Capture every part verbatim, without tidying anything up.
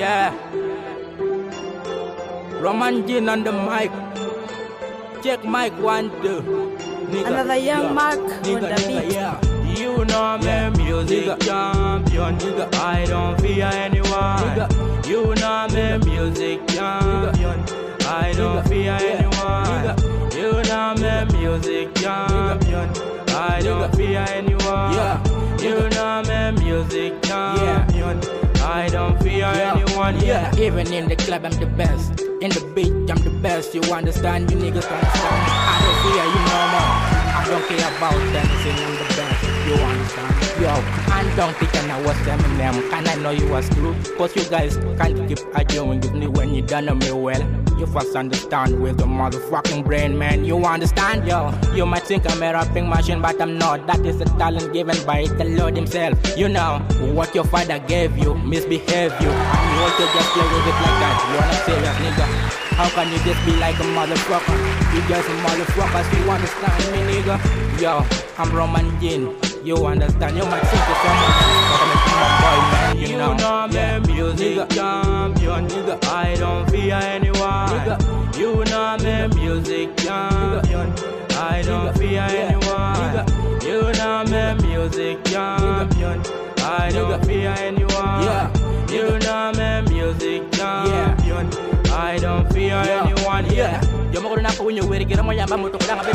Yeah. Roman Gin on the mic. Check mic one, two. Nigga, Another young yeah. Mark Nigga, with the nigga, beat. yeah. You know me, yeah. Music nigga. Champion. Nigga, I don't fear anyone. Nigga. You know me, music champion. Nigga. I don't nigga. fear yeah. anyone. Nigga. You know me, music champion. Nigga. I don't nigga. fear anyone. Yeah. You know me, music champion. Yeah. I don't fear yeah. anyone. Yeah. yeah. Even in the club, I'm the best. In the beat, I'm the best. You understand? You niggas understand? I don't fear you no more. I don't care about dancing. I'm the best. You understand? Yo, I don't think I know what's them them. And I know you was true. Cause you guys can't keep arguing with me when you done me well. You first understand with the motherfucking brain, man. You understand? Yo, you might think I'm a rapping machine, but I'm not. That is a talent given by the Lord himself. You know, what your father gave you, misbehave you. And you want to just play with it like that. You wanna serious, nigga? How can you just be like a motherfucker? You just a motherfucker, so you understand me, nigga? Yo, I'm Roman Gin. You understand? You might think it's someone else, but I'm a small boy, man. You, you know, know me, yeah. music nigga. champion, nigga. I don't fear anyone. Nigga. You know me, music champion. Nigga. I don't nigga. fear yeah. anyone. Nigga. You know me, music champion. Nigga. I don't nigga. fear anyone. Yeah. You know me, music champion. Yeah. I don't fear yeah. anyone. Yeah. Yo mo ko na po inyo wiri kira mo yamba mo to ko lang abiri.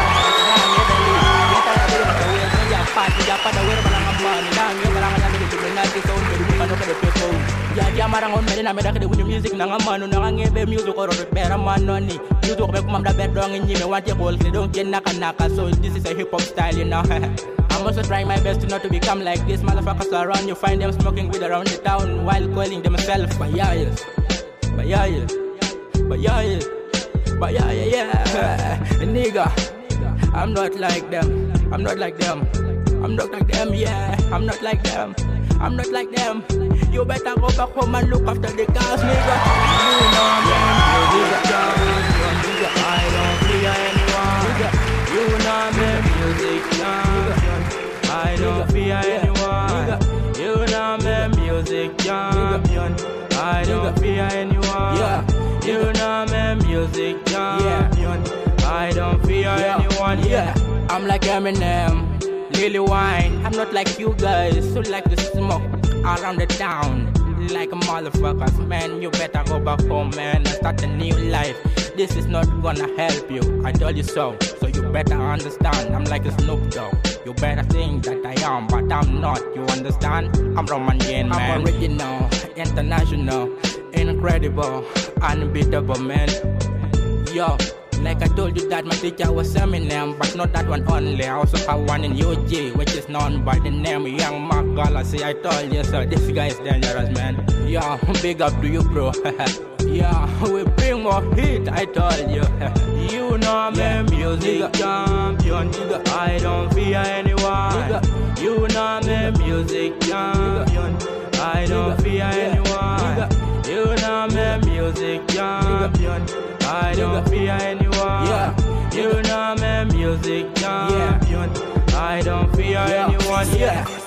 Pati dapat ada wira balang amban lang yo balang ada di tunan di sound di pano ka de pepo ya dia marang on mede na meda ka de winyo music na ngamano na ngebe music oro bera manoni music ko be kumam da be dong nyi me want ball they don't get naka naka so this is a hip hop style you know. I'm also trying my best to not to become like this motherfuckers around you find them smoking weed around the town while calling themselves bayayas bayayas bayayas bayayas yeah nigga I'm not like them I'm not like them I'm not like them, yeah. I'm not like them. I'm not like them. You better go back home and look after the cars, nigga. You know me, music champion, nigga. I don't fear anyone, nigga. You know me, music champion. I don't fear anyone, nigga. You know me, music champion. I don't fear anyone, yeah. You know me, music champion. I don't fear anyone, yeah. I'm like Eminem. Lily wine, I'm not like you guys who like to smoke around the town like a motherfuckers, man. You better go back home, man, and start a new life. This is not gonna help you, I told you so. So you better understand, I'm like a Snoop Dogg. You better think that I am, but I'm not, you understand? I'm Roman Gin, man. I'm original, international, incredible, unbeatable, man. Yo. Like I told you that my teacher was Eminem, but not that one only. I also have one in U G, which is known by the name Young Mark Galaxy. I told you so, this guy is dangerous, man. Yeah, big up to you, bro. Yeah, we bring more heat, I told you. You know me, yeah. music champion, nigga. I don't fear anyone, nigga. You know me, music champion. I don't fear anyone, nigga. You know me, music champion. I don't fear anyone, yeah. You know me, music champion. Yeah. I don't fear yeah. anyone, yeah.